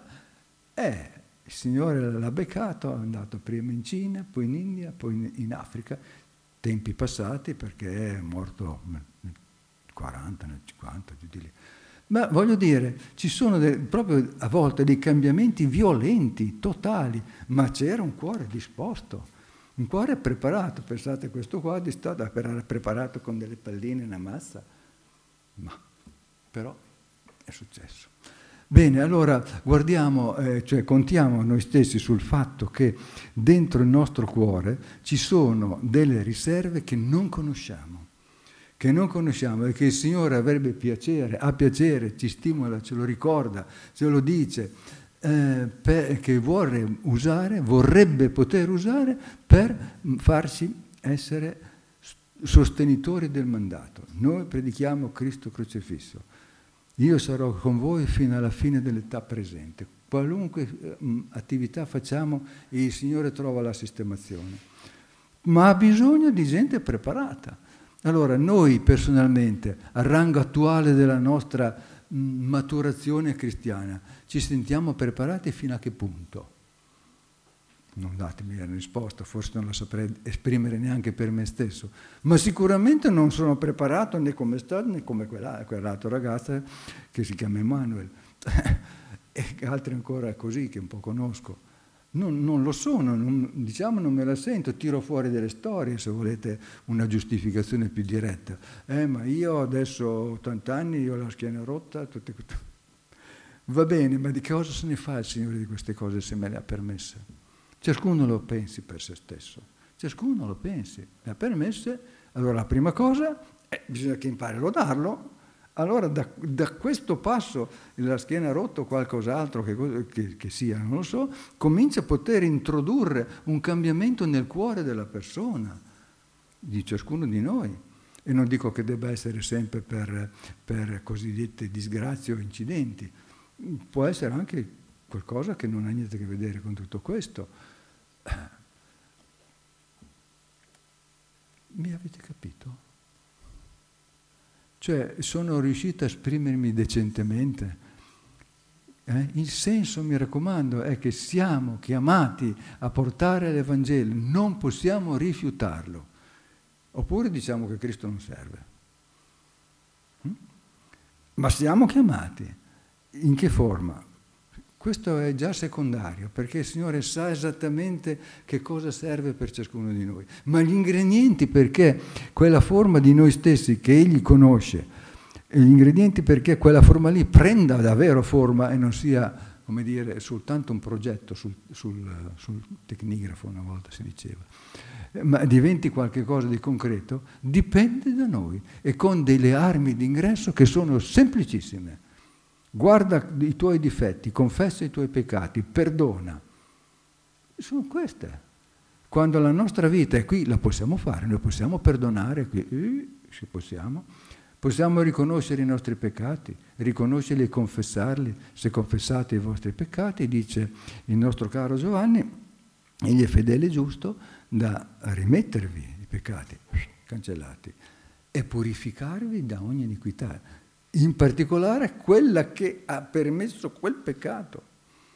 e il Signore l'ha beccato, è andato prima in Cina, poi in India, poi in, in Africa, tempi passati, perché è morto nel quaranta, nel cinquanta, giù di lì. Ma voglio dire, ci sono de, proprio a volte dei cambiamenti violenti, totali, ma c'era un cuore disposto, un cuore preparato. Pensate, questo qua di stato era preparato con delle palline, una mazza, ma però è successo. Bene, allora guardiamo, eh, cioè contiamo noi stessi sul fatto che dentro il nostro cuore ci sono delle riserve che non conosciamo. che non conosciamo e che il Signore avrebbe piacere, ha piacere, ci stimola, ce lo ricorda, ce lo dice, eh, per, che vuole usare, vorrebbe poter usare per farci essere sostenitori del mandato. Noi predichiamo Cristo crocifisso. Io sarò con voi fino alla fine dell'età presente. Qualunque eh, attività facciamo, il Signore trova la sistemazione. Ma ha bisogno di gente preparata. Allora, noi personalmente, al rango attuale della nostra mh, maturazione cristiana, ci sentiamo preparati fino a che punto? Non datemi la risposta, forse non la saprei esprimere neanche per me stesso, ma sicuramente non sono preparato né come Stud né come quella, quell'altro ragazzo che si chiama Emanuel, e altri ancora così che un po' conosco. Non, non lo sono, non, diciamo non me la sento, tiro fuori delle storie se volete una giustificazione più diretta. Eh, ma io adesso ho ottanta anni, io ho la schiena rotta, tutte queste... Va bene, ma di che cosa se ne fa il Signore di queste cose se me le ha permesse? Ciascuno lo pensi per se stesso, ciascuno lo pensi, le ha permesse, allora la prima cosa è bisogna che impari a lodarlo. Allora da, da questo passo, la schiena rotta o qualcos'altro che, che, che sia, non lo so, comincia a poter introdurre un cambiamento nel cuore della persona, di ciascuno di noi. E non dico che debba essere sempre per, per cosiddette disgrazie o incidenti, può essere anche qualcosa che non ha niente a che vedere con tutto questo. Mi avete capito? Cioè, sono riuscito a esprimermi decentemente. Eh? Il senso, mi raccomando, è che siamo chiamati a portare l'Evangelo, non possiamo rifiutarlo. Oppure diciamo che Cristo non serve. Mm? Ma siamo chiamati. In che forma? Questo è già secondario, perché il Signore sa esattamente che cosa serve per ciascuno di noi. Ma gli ingredienti perché quella forma di noi stessi che Egli conosce, e gli ingredienti perché quella forma lì prenda davvero forma e non sia, come dire, soltanto un progetto sul, sul, sul tecnigrafo, una volta si diceva, ma diventi qualche cosa di concreto, dipende da noi e con delle armi d'ingresso che sono semplicissime. Guarda i tuoi difetti, confessa i tuoi peccati, perdona. Sono queste. Quando la nostra vita è qui, la possiamo fare, noi possiamo perdonare, qui, se possiamo. Possiamo riconoscere i nostri peccati, riconoscerli e confessarli. Se confessate i vostri peccati, dice il nostro caro Giovanni, egli è fedele e giusto da rimettervi i peccati, cancellati, e purificarvi da ogni iniquità, in particolare quella che ha permesso quel peccato.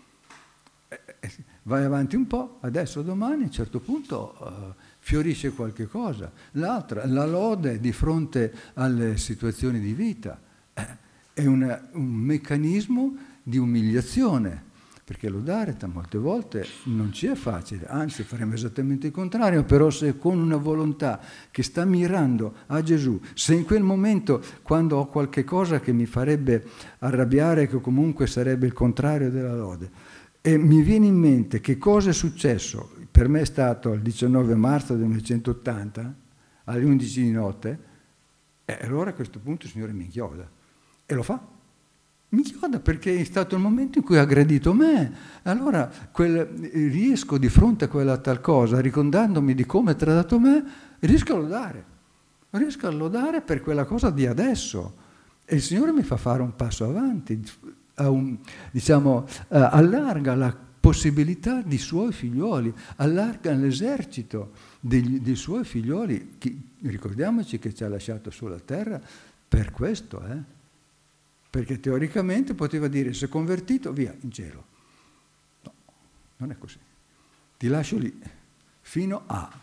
Vai avanti un po', adesso domani a un certo punto uh, fiorisce qualche cosa. L'altra, la lode di fronte alle situazioni di vita, eh, è una, un meccanismo di umiliazione, perché lodare molte volte non ci è facile, anzi faremo esattamente il contrario, però se con una volontà che sta mirando a Gesù, se in quel momento quando ho qualche cosa che mi farebbe arrabbiare, che comunque sarebbe il contrario della lode, e mi viene in mente che cosa è successo, per me è stato il diciannove marzo del millenovecentottanta, alle undici di notte, e allora a questo punto il Signore mi inchioda, e lo fa. Mi inchioda perché è stato il momento in cui ha aggredito me. Allora quel, riesco di fronte a quella tal cosa, ricordandomi di come ha trattato me, riesco a lodare. Riesco a lodare per quella cosa di adesso. E il Signore mi fa fare un passo avanti, un, diciamo, uh, allarga la possibilità di suoi figlioli, allarga l'esercito degli, dei suoi figlioli. Chi, ricordiamoci che ci ha lasciato sulla terra per questo, eh? Perché teoricamente poteva dire: se convertito, via, in cielo. No, non è così. Ti lascio lì, fino a.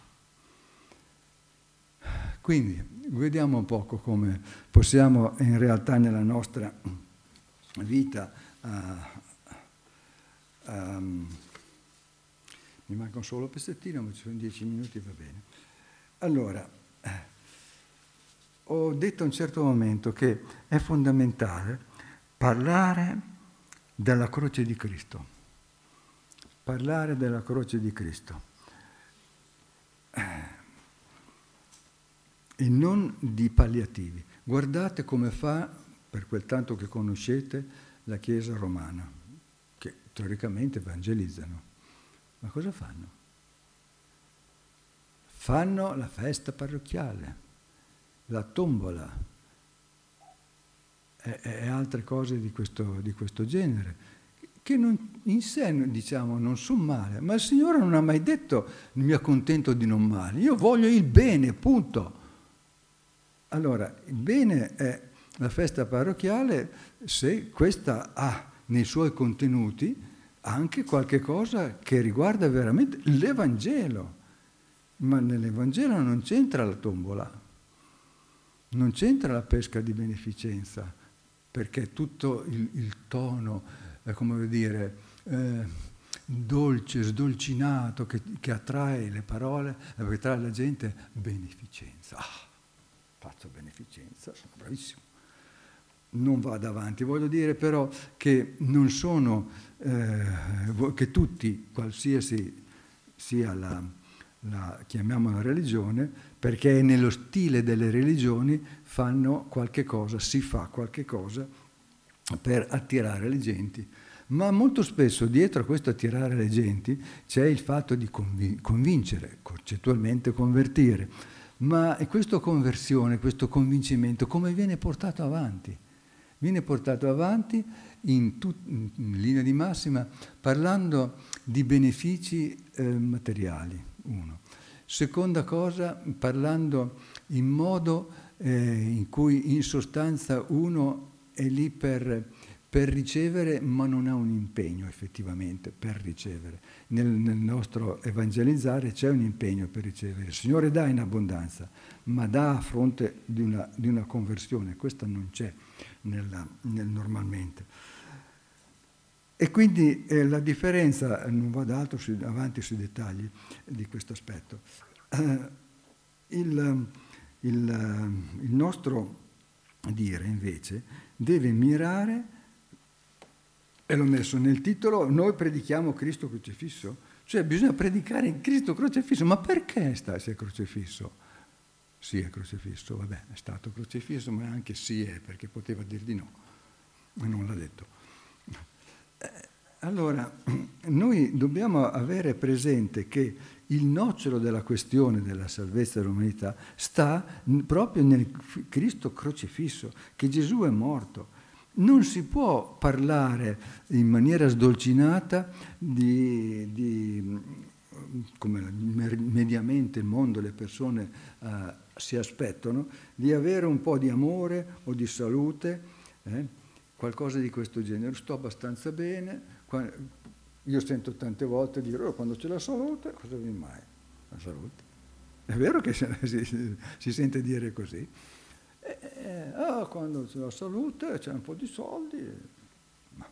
Quindi, vediamo un poco come possiamo in realtà nella nostra vita, uh, um, mi mancano solo pezzettino, ma ci sono dieci minuti, va bene. Allora, eh, ho detto a un certo momento che è fondamentale parlare della croce di Cristo, parlare della croce di Cristo, eh, e non di palliativi. Guardate come fa, per quel tanto che conoscete, la Chiesa romana, che teoricamente evangelizzano. Ma cosa fanno? Fanno la festa parrocchiale, la tombola e, e altre cose di questo, di questo genere, che non, in sé, diciamo, non sono male, ma il Signore non ha mai detto mi accontento di non male, io voglio il bene, punto. Allora, il bene è la festa parrocchiale se questa ha nei suoi contenuti anche qualche cosa che riguarda veramente l'Evangelo, ma nell'Evangelo non c'entra la tombola, non c'entra la pesca di beneficenza, perché tutto il, il tono, eh, come dire, eh, dolce, sdolcinato, che, che attrae le parole, che attrae la gente, beneficenza. Ah, faccio beneficenza, sono bravissimo. Non vado avanti, voglio dire però che non sono, eh, che tutti, qualsiasi sia la, la, chiamiamola religione, perché nello stile delle religioni fanno qualche cosa, si fa qualche cosa per attirare le genti. Ma molto spesso dietro a questo attirare le genti c'è il fatto di convin- convincere, concettualmente convertire. Ma questa conversione, questo convincimento, come viene portato avanti? Viene portato avanti in, tut- in linea di massima parlando di benefici eh, materiali, uno. Seconda cosa, parlando in modo eh, in cui in sostanza uno è lì per, per ricevere, ma non ha un impegno effettivamente per ricevere. Nel, nel nostro evangelizzare c'è un impegno per ricevere. Il Signore dà in abbondanza, ma dà a fronte di una, di una conversione. Questa non c'è nella, nel, normalmente. E quindi eh, la differenza, non vado altro su, avanti sui dettagli di questo aspetto. Eh, il, il, il nostro dire invece deve mirare, e l'ho messo nel titolo, noi predichiamo Cristo crocifisso, cioè bisogna predicare in Cristo crocifisso. Ma perché sta, si è crocifisso? Sì, è crocifisso, vabbè, è stato crocifisso, ma anche sì è, perché poteva dir di no, ma non l'ha detto. Allora, noi dobbiamo avere presente che il nocciolo della questione della salvezza dell'umanità sta proprio nel Cristo crocifisso, che Gesù è morto. Non si può parlare in maniera sdolcinata di, di come mediamente il mondo, le persone uh, si aspettano, di avere un po' di amore o di salute, eh, qualcosa di questo genere. Sto abbastanza bene. Io sento tante volte dire, oh, quando c'è la salute, cosa vi mai? La salute. È vero che si, si, si sente dire così. E, eh, ah, quando c'è la salute, c'è un po' di soldi. Ma.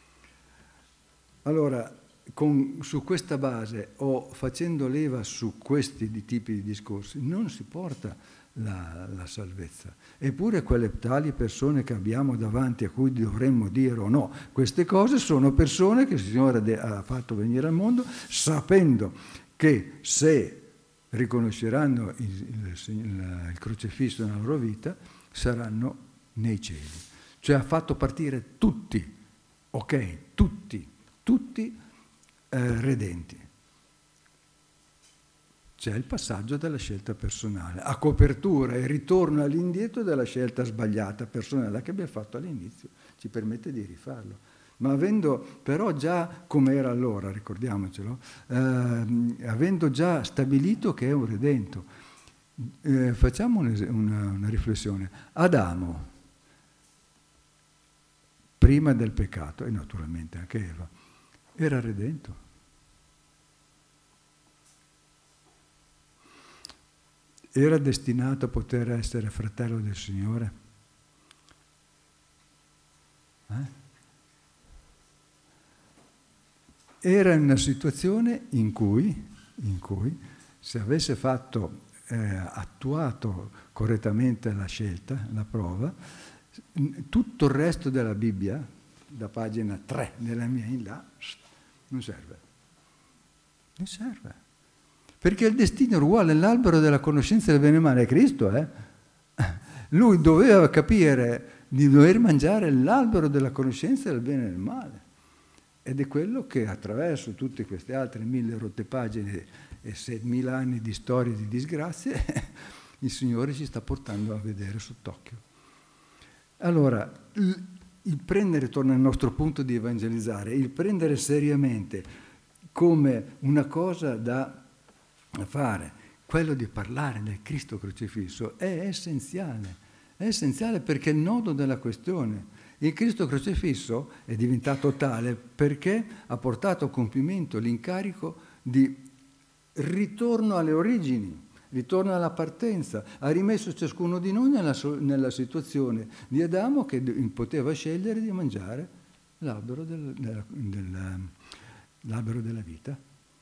Allora, con, su questa base o facendo leva su questi di tipi di discorsi, non si porta la, la salvezza. Eppure quelle tali persone che abbiamo davanti a cui dovremmo dire o no queste cose sono persone che il Signore ha fatto venire al mondo sapendo che se riconosceranno il, il, il, il crocifisso nella loro vita saranno nei cieli. Cioè ha fatto partire tutti, ok, tutti, tutti eh, redenti. C'è il passaggio della scelta personale, a copertura e ritorno all'indietro della scelta sbagliata personale che abbiamo fatto all'inizio, ci permette di rifarlo. Ma avendo però già, come era allora, ricordiamocelo, eh, avendo già stabilito che è un redento, eh, facciamo una, una, una riflessione. Adamo, prima del peccato, e naturalmente anche Eva, era redento. Era destinato a poter essere fratello del Signore? Eh? Era in una situazione in cui, in cui se avesse fatto, eh, attuato correttamente la scelta, la prova, tutto il resto della Bibbia, da pagina tre nella mia in là, non serve. Non serve. Perché il destino era uguale all'albero della conoscenza del bene e male, è Cristo, eh? Lui doveva capire di dover mangiare l'albero della conoscenza del bene e del male. Ed è quello che attraverso tutte queste altre mille rotte pagine e settemila anni di storie di disgrazie, il Signore ci sta portando a vedere sott'occhio. Allora, il, il prendere, torna al nostro punto di evangelizzare, il prendere seriamente come una cosa da fare, quello di parlare del Cristo crocifisso è essenziale, è essenziale perché è il nodo della questione. Il Cristo crocifisso è diventato tale perché ha portato a compimento l'incarico di ritorno alle origini, ritorno alla partenza, ha rimesso ciascuno di noi nella, nella situazione di Adamo che poteva scegliere di mangiare l'albero, del, del, del, l'albero della vita.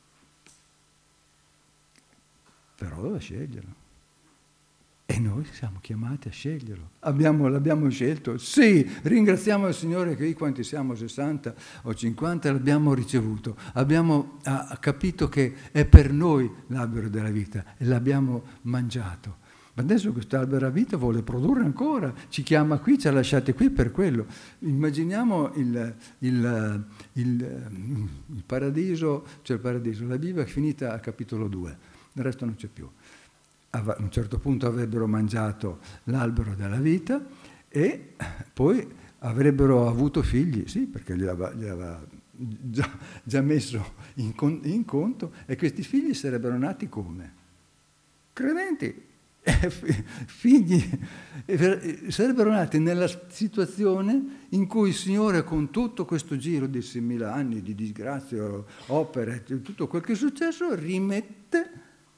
Però doveva sceglierlo. E noi siamo chiamati a sceglierlo. Abbiamo, l'abbiamo scelto? Sì, ringraziamo il Signore che qui quanti siamo, sessanta o cinquanta, l'abbiamo ricevuto. Abbiamo ha, capito che è per noi l'albero della vita e l'abbiamo mangiato. Ma adesso questo albero della vita vuole produrre ancora, ci chiama qui, ci ha lasciati qui per quello. Immaginiamo il, il, il, il paradiso, cioè il paradiso, la Bibbia è finita al capitolo due, il resto non c'è più. A un certo punto avrebbero mangiato l'albero della vita e poi avrebbero avuto figli, sì, perché li aveva, li aveva già, già messo in, in conto, e questi figli sarebbero nati come? Credenti. figli sarebbero nati nella situazione in cui il Signore, con tutto questo giro di seimila anni di disgrazia, opere, tutto quel che è successo, rimette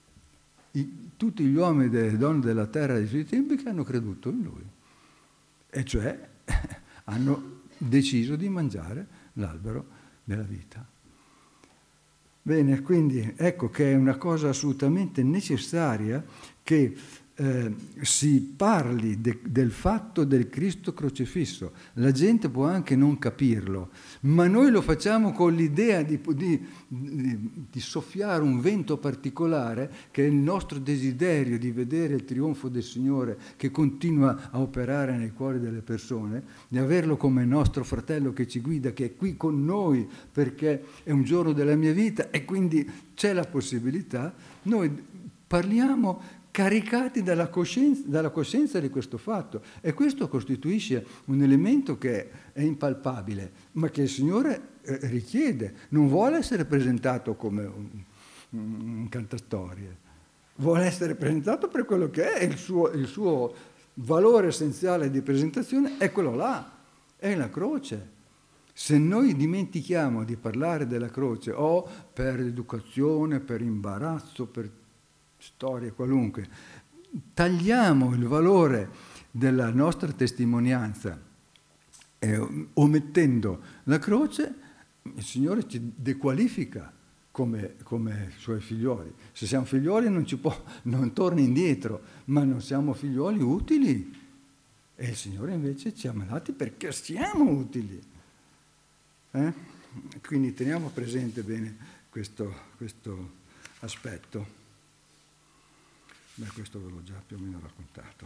i, tutti gli uomini e le donne della terra dei suoi tempi che hanno creduto in Lui, e cioè hanno deciso di mangiare l'albero della vita. Bene, quindi ecco che è una cosa assolutamente necessaria che eh, si parli de, del fatto del Cristo crocifisso. La gente può anche non capirlo, ma noi lo facciamo con l'idea di, di, di, di soffiare un vento particolare, che è il nostro desiderio di vedere il trionfo del Signore che continua a operare nei cuori delle persone, di averlo come nostro fratello che ci guida, che è qui con noi perché è un giorno della mia vita e quindi c'è la possibilità. Noi parliamo caricati dalla coscienza, dalla coscienza di questo fatto, e questo costituisce un elemento che è impalpabile, ma che il Signore eh, richiede. Non vuole essere presentato come un, un cantastorie, vuole essere presentato per quello che è il suo, il suo valore essenziale di presentazione, è quello là, è la croce. Se noi dimentichiamo di parlare della croce, o per educazione, per imbarazzo, per storie qualunque, tagliamo il valore della nostra testimonianza eh, omettendo la croce, il Signore ci dequalifica come, come suoi figlioli. Se siamo figlioli non ci può, non torna indietro, ma non siamo figlioli utili, e il Signore invece ci ha mandati perché siamo utili. Eh? Quindi teniamo presente bene questo, questo aspetto. Beh, questo ve l'ho già più o meno raccontato.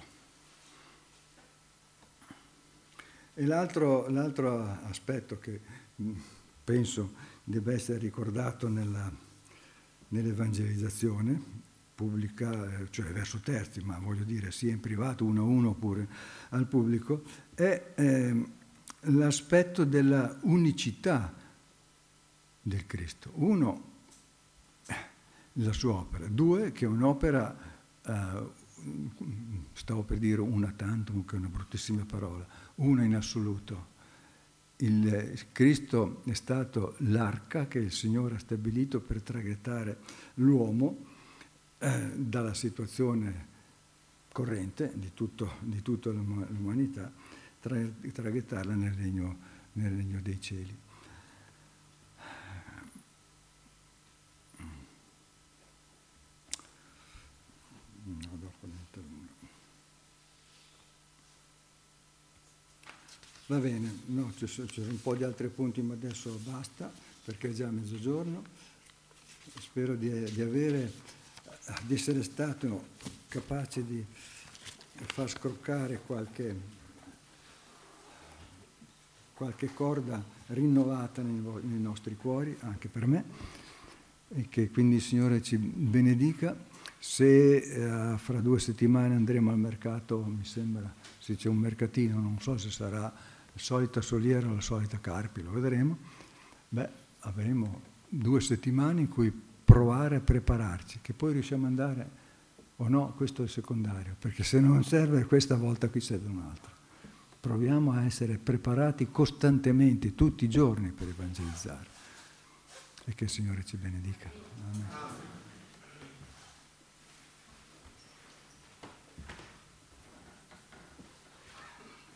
E l'altro, l'altro aspetto che penso debba essere ricordato nella, nell'evangelizzazione pubblica, cioè verso terzi, ma voglio dire sia in privato, uno a uno, oppure al pubblico, è eh, l'aspetto della unicità del Cristo. Uno, la sua opera. Due, che è un'opera, Uh, stavo per dire una tantum, che è una bruttissima parola, una in assoluto. Il Cristo è stato l'arca che il Signore ha stabilito per traghettare l'uomo eh, dalla situazione corrente di, tutto, di tutta l'umanità, tra, traghettarla nel regno, nel regno dei cieli. Va bene, no, ci sono, ci sono un po' di altri punti, ma adesso basta, perché è già mezzogiorno. Spero di, di avere, di essere stato capace di far scroccare qualche, qualche corda rinnovata nei, nei nostri cuori, anche per me, e che quindi il Signore ci benedica. Se eh, fra due settimane andremo al mercato, mi sembra, se c'è un mercatino, non so se sarà la solita Soliera o la solita Carpi, lo vedremo, beh, avremo due settimane in cui provare a prepararci, che poi riusciamo ad andare o no, questo è secondario, perché se non serve questa volta qui serve un'altra. Proviamo a essere preparati costantemente, tutti i giorni, per evangelizzare, e che il Signore ci benedica. Amen.